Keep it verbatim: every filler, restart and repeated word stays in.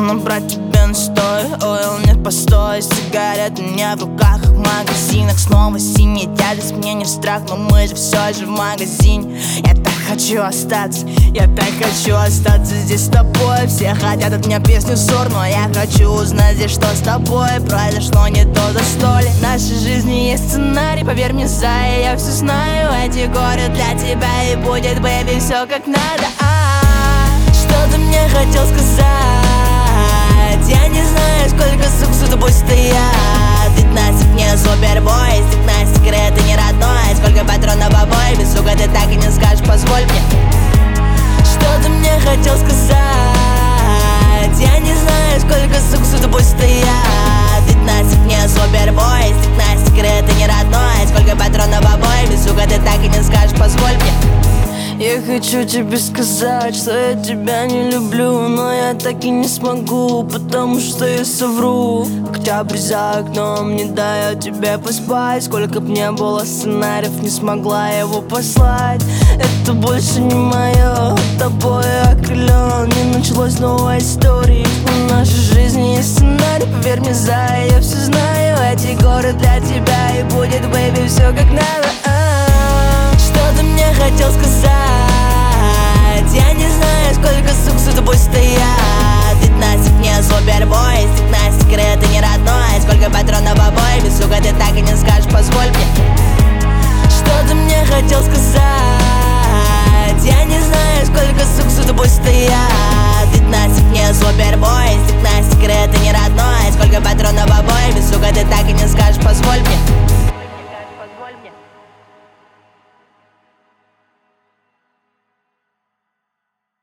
набрать тебе настой. Ойл, нет, постой, сигарет у меня в руках, в магазинах. Снова синяя тяжесть, мне не в страх, но мы же все же в магазине. Я так хочу остаться, я так хочу остаться здесь с тобой. Все хотят от меня песню ссор, но я хочу узнать здесь, что с тобой произошло не то застолье. В нашей жизни есть сценарий, поверь мне, зая, я все знаю. Эти горы для тебя и будет, бэйби, все как надо. А-а-а, что ты мне хотел сказать? Я не знаю, сколько сук за тобой стоят. Ведь Настик не супербой, стик Настик, это не родной. Сколько патронов обои, без сука, ты так и не скажешь, позволь мне. Что ты мне хотел сказать? Я не знаю, сколько сук за тобой стоят. Ведь Настик не супербой, стик Настик, это не родной. Сколько патронов обои, без сука, ты так и не скажешь, позволь мне. Я хочу тебе сказать, что я тебя не люблю, но я так и не смогу, потому что я совру. Октябрь за окном не дает тебе поспать. Сколько б не было сценариев, не смогла его послать. Это больше не мое, тобой окрылен. Не началось новой истории. В нашей жизни есть сценарий, поверь мне, зая, я все знаю. Эти горы для тебя и будет, бэйби, все как надо. А-а-а. Что ты мне